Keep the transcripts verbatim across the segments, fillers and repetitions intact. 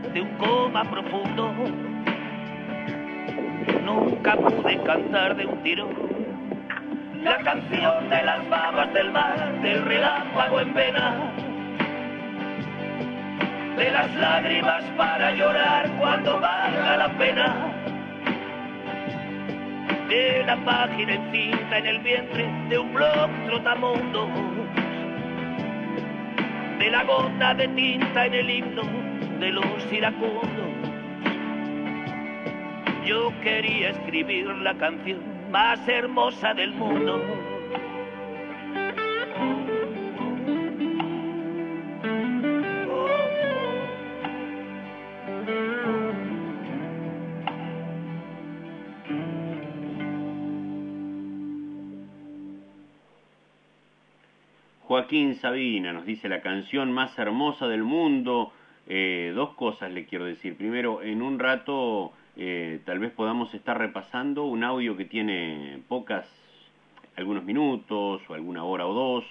de un coma profundo. Nunca pude cantar de un tiro la canción de las babas del mar, del relámpago en pena, de las lágrimas para llorar cuando valga la pena, de la página encinta en el vientre de un blog trotamundo, de la gota de tinta en el himno de los iracundos. Yo quería escribir la canción más hermosa del mundo. Joaquín Sabina nos dice la canción más hermosa del mundo. Eh, dos cosas le quiero decir. Primero, en un rato eh, tal vez podamos estar repasando un audio que tiene pocas, algunos minutos o alguna hora o dos,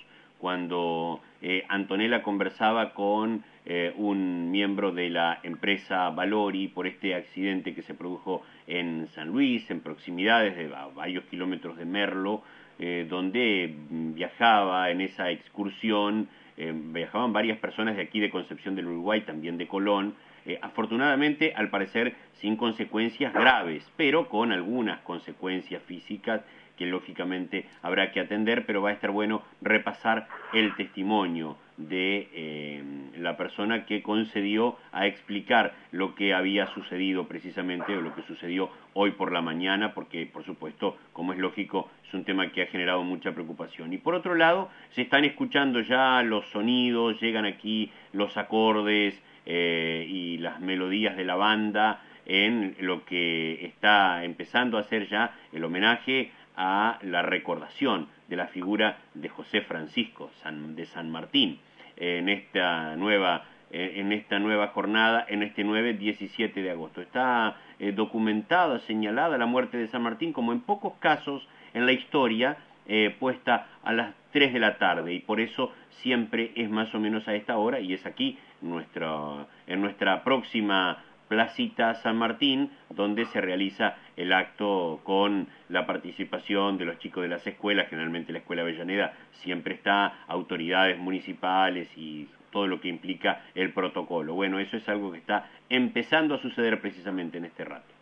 cuando eh, Antonella conversaba con eh, un miembro de la empresa Valori por este accidente que se produjo en San Luis, en proximidades de a varios kilómetros de Merlo, eh, donde viajaba en esa excursión, eh, viajaban varias personas de aquí de Concepción del Uruguay, también de Colón, eh, afortunadamente al parecer sin consecuencias graves, pero con algunas consecuencias físicas que lógicamente habrá que atender, pero va a estar bueno repasar el testimonio de eh, la persona que concedió a explicar lo que había sucedido precisamente, o lo que sucedió hoy por la mañana, porque por supuesto, como es lógico, es un tema que ha generado mucha preocupación. Y por otro lado, se están escuchando ya los sonidos, llegan aquí los acordes eh, y las melodías de la banda en lo que está empezando a ser ya el homenaje a la recordación de la figura de José Francisco San, de San Martín en esta nueva en esta nueva jornada, en este nueve diecisiete de agosto. Está eh, documentada, señalada la muerte de San Martín como en pocos casos en la historia, eh, puesta a las tres de la tarde, y por eso siempre es más o menos a esta hora, y es aquí nuestra, en nuestra próxima Placita San Martín, donde se realiza el acto con la participación de los chicos de las escuelas. Generalmente la Escuela Avellaneda siempre está, autoridades municipales y todo lo que implica el protocolo. Bueno, eso es algo que está empezando a suceder precisamente en este rato.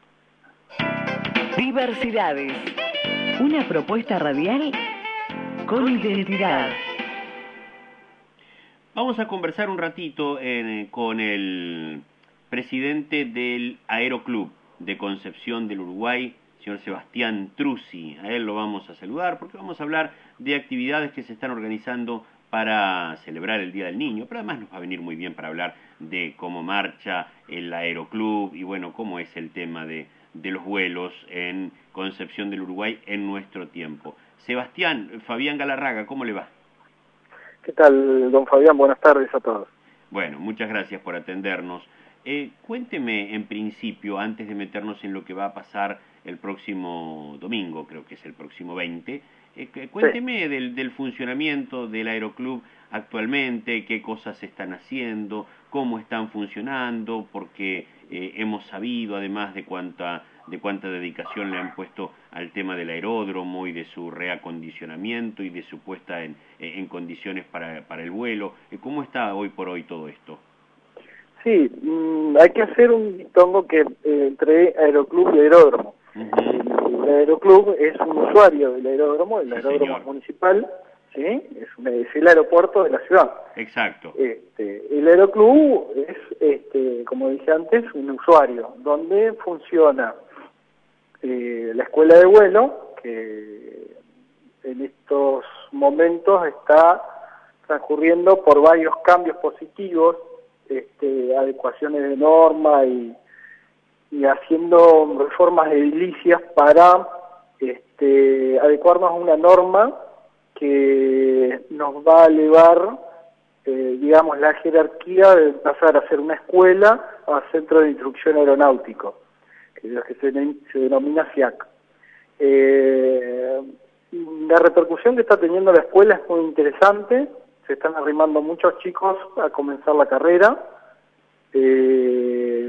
Diversidades, una propuesta radial con identidad. Vamos a conversar un ratito en, con el presidente del Aeroclub de Concepción del Uruguay, señor Sebastián Truzzi. A él lo vamos a saludar porque vamos a hablar de actividades que se están organizando para celebrar el Día del Niño, pero además nos va a venir muy bien para hablar de cómo marcha el Aeroclub y bueno, cómo es el tema de, de los vuelos en Concepción del Uruguay en nuestro tiempo. Sebastián, Fabián Galarraga, ¿cómo le va? ¿Qué tal, don Fabián? Buenas tardes a todos. Bueno, muchas gracias por atendernos. Eh, cuénteme en principio, antes de meternos en lo que va a pasar el próximo domingo, creo que es el próximo veinte, eh, cuénteme sí. del, del funcionamiento del Aeroclub actualmente, qué cosas están haciendo, cómo están funcionando, porque eh, hemos sabido además de cuánta, de cuánta dedicación le han puesto al tema del aeródromo y de su reacondicionamiento y de su puesta en, en condiciones para, para el vuelo. ¿Cómo está hoy por hoy todo esto? Sí, mmm, hay que hacer un distingo que eh, entre Aeroclub y aeródromo. Uh-huh. El Aeroclub es un usuario del aeródromo, el sí, aeródromo señor. municipal, ¿sí? Es, un, es el aeropuerto de la ciudad. Exacto. Este, el Aeroclub es, este, como dije antes, un usuario donde funciona eh, la escuela de vuelo, que en estos momentos está transcurriendo por varios cambios positivos, Este, adecuaciones de norma y, y haciendo reformas edilicias para este, adecuarnos a una norma que nos va a elevar, eh, digamos, la jerarquía de pasar a ser una escuela a centro de instrucción aeronáutico, que es lo que se, se denomina C I A C. Eh, la repercusión que está teniendo la escuela es muy interesante. Se están arrimando muchos chicos a comenzar la carrera. Eh,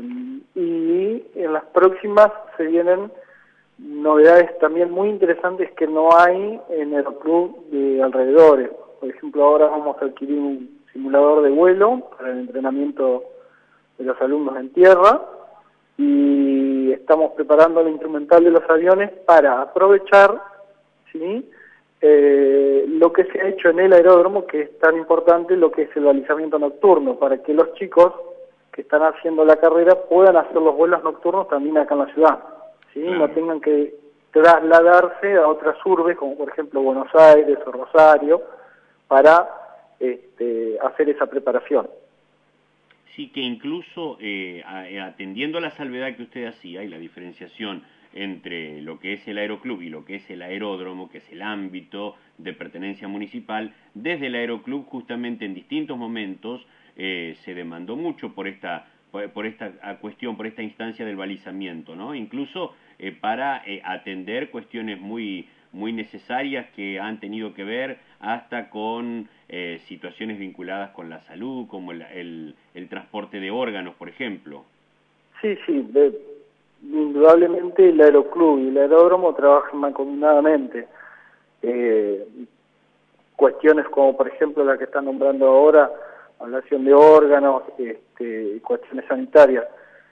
en las próximas se vienen novedades también muy interesantes que no hay en el club de alrededores. Por ejemplo, ahora vamos a adquirir un simulador de vuelo para el entrenamiento de los alumnos en tierra y estamos preparando el instrumental de los aviones para aprovechar, ¿sí?, eh, lo que se ha hecho en el aeródromo, que es tan importante, lo que es el balizamiento nocturno, para que los chicos que están haciendo la carrera puedan hacer los vuelos nocturnos también acá en la ciudad, ¿sí? Claro. No tengan que trasladarse a otras urbes, como por ejemplo Buenos Aires o Rosario, para este, hacer esa preparación. Sí, que incluso eh, atendiendo a la salvedad que usted hacía y la diferenciación entre lo que es el aeroclub y lo que es el aeródromo, que es el ámbito de pertenencia municipal, desde el aeroclub justamente en distintos momentos eh, se demandó mucho por esta por esta cuestión, por esta instancia del balizamiento, ¿no? Incluso eh, para eh, atender cuestiones muy muy necesarias que han tenido que ver hasta con eh, situaciones vinculadas con la salud, como el, el, el transporte de órganos, por ejemplo. Sí, sí, de, indudablemente el aeroclub y el aeródromo trabajan mancomunadamente. Eh, cuestiones como, por ejemplo, la que están nombrando ahora, ablación de órganos, este, cuestiones sanitarias.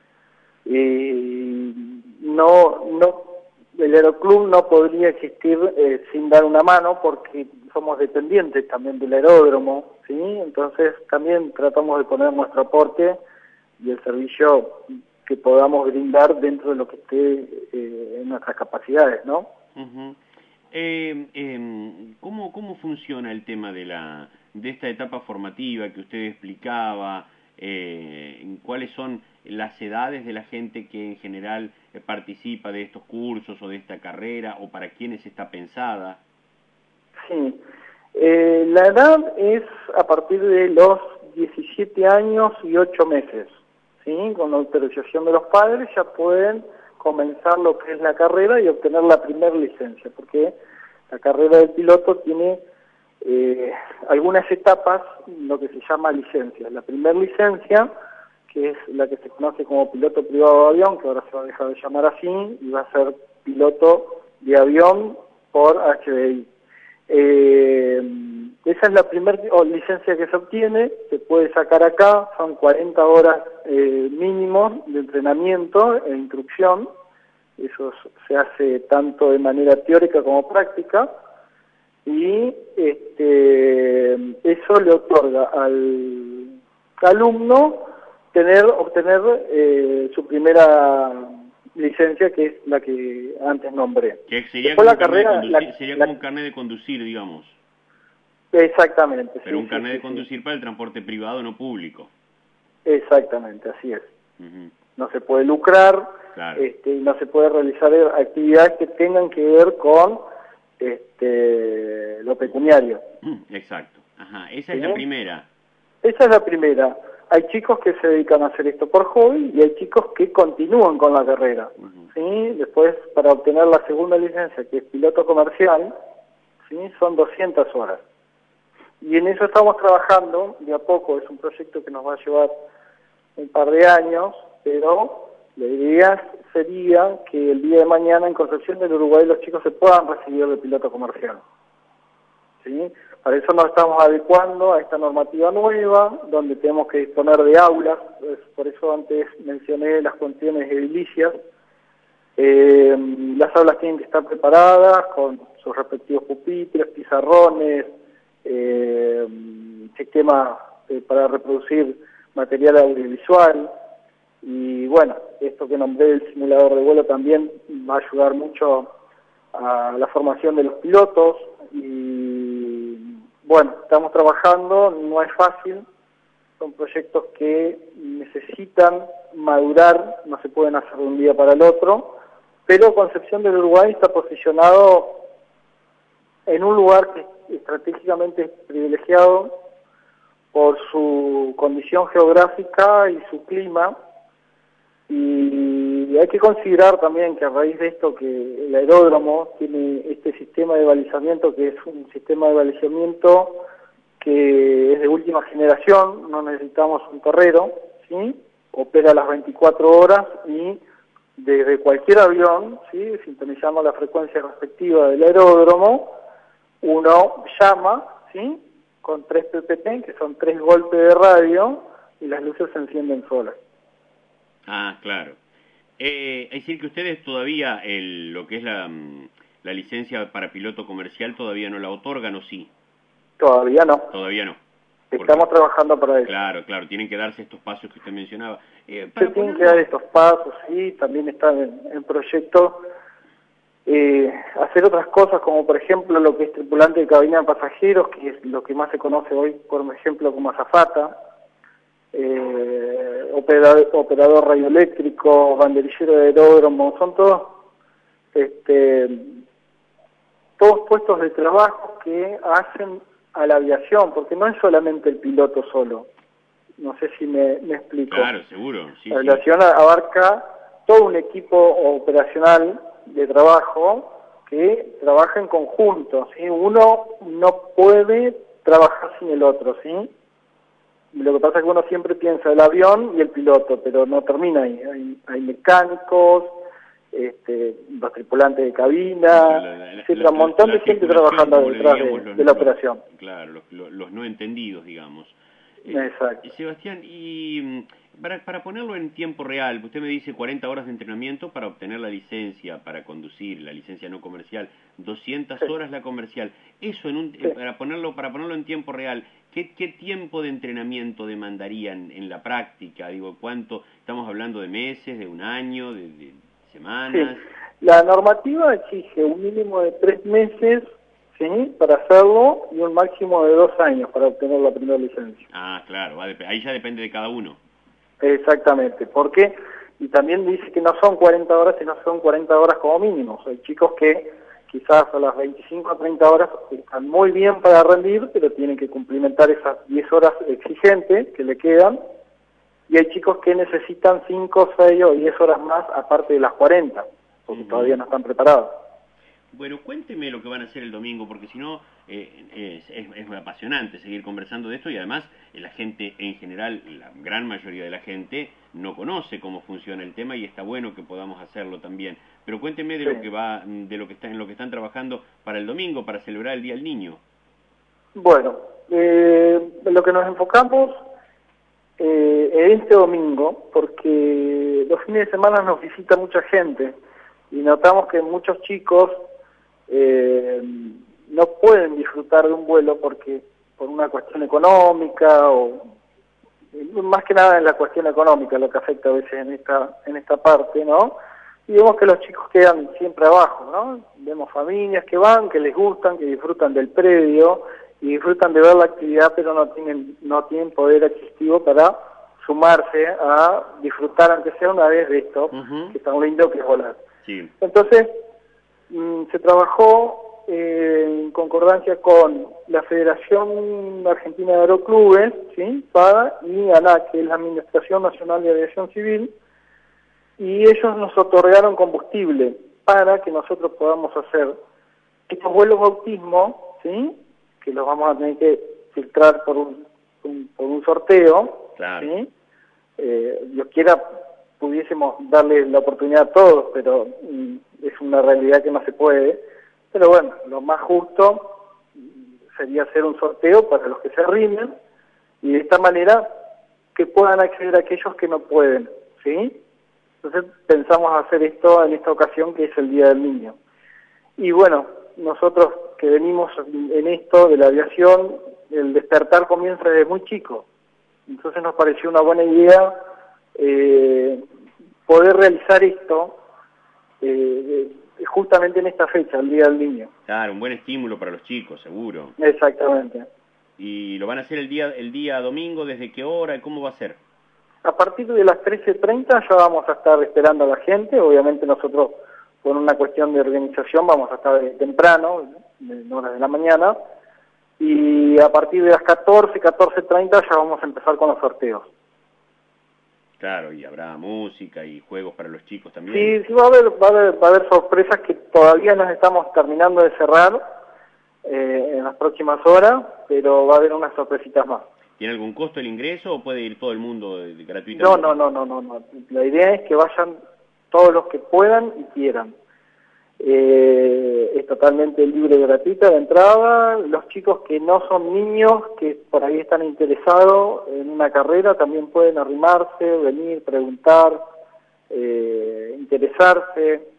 Y no, no, el aeroclub no podría existir eh, sin dar una mano porque somos dependientes también del aeródromo, ¿sí? Entonces también tratamos de poner nuestro aporte y el servicio que podamos brindar dentro de lo que esté eh, en nuestras capacidades, ¿no? Uh-huh. eh, eh, ¿cómo, ¿Cómo funciona el tema de la de esta etapa formativa que usted explicaba? Eh, ¿Cuáles son las edades de la gente que en general eh, participa de estos cursos o de esta carrera, o para quiénes está pensada? Sí, eh, la edad es a partir de los diecisiete años y ocho meses, ¿sí? Con la autorización de los padres ya pueden comenzar lo que es la carrera y obtener la primera licencia, porque la carrera del piloto tiene eh, algunas etapas, lo que se llama licencia. La primera licencia, que es la que se conoce como piloto privado de avión, que ahora se va a dejar de llamar así, y va a ser piloto de avión por H B I. Eh, esa es la primera oh, licencia que se obtiene, se puede sacar acá, son cuarenta horas eh, mínimo de entrenamiento e instrucción, eso se hace tanto de manera teórica como práctica, y este, eso le otorga al alumno tener obtener eh, su primera licencia, que es la que antes nombré. Que sería como, la carrera, conducir, la, sería como la, un carnet de conducir, digamos. Exactamente. Pero sí, un carnet sí, de conducir sí. Para el transporte privado, no público. Exactamente, así es. Uh-huh. No se puede lucrar, claro. este, y no se puede realizar actividades que tengan que ver con este, lo pecuniario. Exacto. Ajá. Esa ¿Sí? es la primera. Esa es la primera. Hay chicos que se dedican a hacer esto por hobby y hay chicos que continúan con la carrera. Uh-huh. ¿Sí? Después, para obtener la segunda licencia, que es piloto comercial, ¿sí? Son doscientas horas. Y en eso estamos trabajando, de a poco, es un proyecto que nos va a llevar un par de años, pero la idea sería que el día de mañana en Concepción del Uruguay los chicos se puedan recibir de piloto comercial. ¿Sí? Para eso nos estamos adecuando a esta normativa nueva, donde tenemos que disponer de aulas, por eso antes mencioné las cuestiones edilicias. Eh, las aulas tienen que estar preparadas con sus respectivos pupitres, pizarrones, eh, sistema eh, para reproducir material audiovisual, y bueno, esto que nombré del simulador de vuelo también va a ayudar mucho a la formación de los pilotos. Y bueno, estamos trabajando, no es fácil, son proyectos que necesitan madurar, no se pueden hacer de un día para el otro, pero Concepción del Uruguay está posicionado en un lugar que estratégicamente es privilegiado por su condición geográfica y su clima, y hay que considerar también que a raíz de esto que el aeródromo tiene este sistema de balizamiento, que es un sistema de balizamiento que es de última generación, no necesitamos un torrero, ¿sí? Opera las veinticuatro horas y desde cualquier avión, ¿sí? Sintonizamos la frecuencia respectiva del aeródromo, uno llama, ¿sí? Con tres P P T, que son tres golpes de radio, y las luces se encienden solas. Ah, claro. Eh, es decir, que ustedes todavía, el, lo que es la, la licencia para piloto comercial, todavía no la otorgan, ¿o sí? Todavía no. Todavía no. Estamos Porque, trabajando para eso. Claro, claro, tienen que darse estos pasos que usted mencionaba. Eh, Se tienen que dar estos pasos, sí, también están en, en proyecto eh, hacer otras cosas, como por ejemplo lo que es tripulante de cabina de pasajeros, que es lo que más se conoce hoy, por ejemplo, como azafata, eh, operador, operador radioeléctrico, banderillero de aeródromo, son todos, este, todos puestos de trabajo que hacen a la aviación, porque no es solamente el piloto solo. No sé si me, me explico. Claro, seguro. Sí, la aviación sí. abarca todo un equipo operacional de trabajo que trabaja en conjunto, ¿sí? Uno no puede trabajar sin el otro, ¿sí? Lo que pasa es que uno siempre piensa el avión y el piloto, pero no termina ahí. Hay, hay mecánicos, este, los tripulantes de cabina, la, la, la, la, un montón de gente trabajando detrás de, los, de la operación. Los, claro, los, los, los no entendidos, digamos. Exacto. Eh, Sebastián, y para, para ponerlo en tiempo real, usted me dice cuarenta horas de entrenamiento para obtener la licencia para conducir, la licencia no comercial, doscientas sí. horas la comercial. Eso, en un, sí. para ponerlo para ponerlo en tiempo real, ¿qué, qué tiempo de entrenamiento demandarían en la práctica? Digo, ¿cuánto? ¿Estamos hablando de meses, de un año, de, de semanas? Sí. La normativa exige un mínimo de tres meses, ¿sí? Para hacerlo, y un máximo de dos años para obtener la primera licencia. Ah, claro, ahí ya depende de cada uno. Exactamente, porque, y también dice que no son cuarenta horas, sino son cuarenta horas como mínimo. Hay chicos que quizás a las veinticinco a treinta horas están muy bien para rendir, pero tienen que cumplimentar esas diez horas exigentes que le quedan, y hay chicos que necesitan cinco, seis o diez horas más aparte de las cuarenta, porque uh-huh. todavía no están preparados. Bueno, cuénteme lo que van a hacer el domingo, porque si no eh, es, es, es apasionante seguir conversando de esto, y además eh, la gente en general, la gran mayoría de la gente, no conoce cómo funciona el tema y está bueno que podamos hacerlo también. Pero cuénteme de sí. lo que va, de lo que está, en lo que están trabajando para el domingo, para celebrar el Día del Niño. Bueno, eh, lo que nos enfocamos eh, en este domingo, porque los fines de semana nos visita mucha gente y notamos que muchos chicos Eh, no pueden disfrutar de un vuelo porque por una cuestión económica o más que nada en la cuestión económica lo que afecta a veces en esta en esta parte, ¿no? Y vemos que los chicos quedan siempre abajo, ¿no? Vemos familias que van, que les gustan, que disfrutan del predio y disfrutan de ver la actividad, pero no tienen no tienen poder adquisitivo para sumarse a disfrutar aunque sea una vez de esto, uh-huh. que es tan lindo que es volar. Sí. Entonces se trabajó eh, en concordancia con la Federación Argentina de Aeroclubes, ¿sí? Para, y ANAC, que es la Administración Nacional de Aviación Civil, y ellos nos otorgaron combustible para que nosotros podamos hacer estos vuelos bautismo, ¿sí? Que los vamos a tener que filtrar por un, un por un sorteo, claro. ¿sí? Eh, Dios quiera pudiésemos darle la oportunidad a todos, pero mm, es una realidad que no se puede. Pero bueno, lo más justo sería hacer un sorteo para los que se rinden y de esta manera que puedan acceder a aquellos que no pueden, ¿sí? Entonces pensamos hacer esto en esta ocasión, que es el Día del Niño. Y bueno, nosotros que venimos en esto de la aviación, el despertar comienza desde muy chico. Entonces nos pareció una buena idea eh, poder realizar esto eh, justamente en esta fecha, el Día del Niño. Claro, un buen estímulo para los chicos, seguro. Exactamente. ¿Y lo van a hacer el día el día domingo? ¿Desde qué hora y cómo va a ser? A partir de las trece treinta ya vamos a estar esperando a la gente. Obviamente nosotros, por una cuestión de organización, vamos a estar temprano, en horas de la mañana. Y a partir de las catorce, catorce treinta ya vamos a empezar con los sorteos. Claro, y habrá música y juegos para los chicos también. Sí, sí va a haber, va a haber, va a haber sorpresas que todavía nos estamos terminando de cerrar eh, en las próximas horas, pero va a haber unas sorpresitas más. ¿Tiene algún costo el ingreso o puede ir todo el mundo gratuitamente? No, no, no, no, no, no. La idea es que vayan todos los que puedan y quieran. Eh, es totalmente libre y gratuita de entrada. Los chicos que no son niños, que por ahí están interesados en una carrera, también pueden arrimarse, venir, preguntar, eh, interesarse.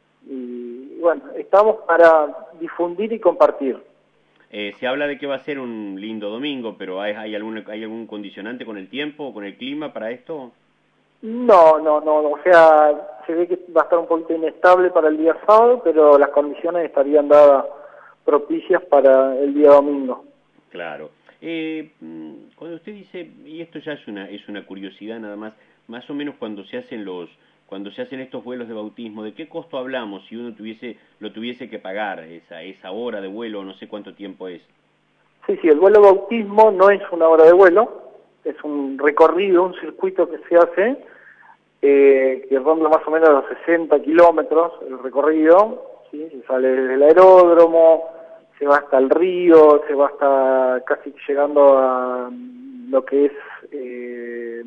Y bueno, estamos para difundir y compartir. Eh, se habla de que va a ser un lindo domingo, pero ¿hay, hay, algún, ¿hay algún condicionante con el tiempo o con el clima para esto? No, no, no, o sea, se ve que va a estar un poquito inestable para el día sábado, pero las condiciones estarían dadas propicias para el día domingo. Claro. Eh, cuando usted dice, y esto ya es una es una curiosidad nada más, más o menos cuando se hacen los cuando se hacen estos vuelos de bautismo, ¿de qué costo hablamos si uno tuviese lo tuviese que pagar esa esa hora de vuelo, no sé cuánto tiempo es? Sí, sí, el vuelo de bautismo no es una hora de vuelo, es un recorrido, un circuito que se hace, eh, que ronda más o menos los sesenta kilómetros el recorrido, ¿sí? Se sale desde el aeródromo, se va hasta el río, se va hasta casi llegando a lo que es eh,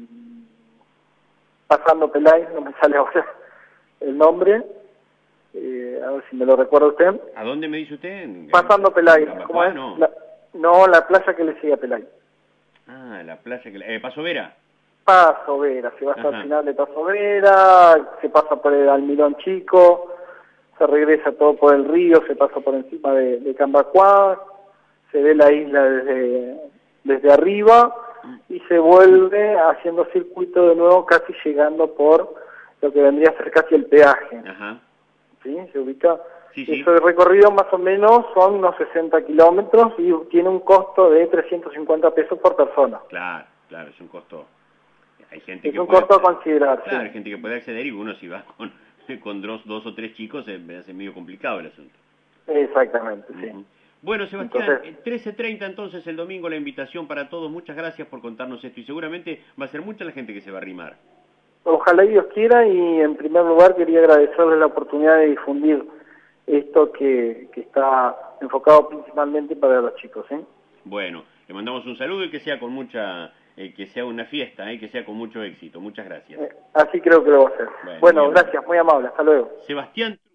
pasando Pelay, no me sale ahora el nombre, eh, a ver si me lo recuerda usted. ¿A dónde me dice usted? Pasando Pelay, ¿cómo es? No. La, no, la playa que le sigue a Pelay. Ah, la playa que... Le... Eh, ¿Paso Vera? Paso Vera, se va hasta Ajá. el final de Paso Vera, se pasa por el Almirón Chico, se regresa todo por el río, se pasa por encima de, de Cambacuá, se ve la isla desde, desde arriba y se vuelve haciendo circuito de nuevo, casi llegando por lo que vendría a ser casi el peaje. Ajá. ¿Sí? ¿Se ubica? Sí, sí. Ese recorrido más o menos son unos sesenta kilómetros y tiene un costo de trescientos cincuenta pesos por persona. Claro, claro, es un costo. Hay gente Es que un puede costo a acceder. considerar. Claro, Sí. hay gente que puede acceder y uno si va con, con dos, dos o tres chicos se me hace medio complicado el asunto. Exactamente, sí. Uh-huh. Bueno, Sebastián, Entonces, trece treinta entonces el domingo la invitación para todos. Muchas gracias por contarnos esto y seguramente va a ser mucha la gente que se va a arrimar. Ojalá Dios quiera y en primer lugar quería agradecerle la oportunidad de difundir esto que, que está enfocado principalmente para los chicos, ¿eh? Bueno, le mandamos un saludo y que sea con mucha, eh, que sea una fiesta, eh, que sea con mucho éxito. Muchas gracias. Eh, así creo que lo va a hacer. Bueno, Bueno, muy amable. gracias, muy amable, hasta luego. Sebastián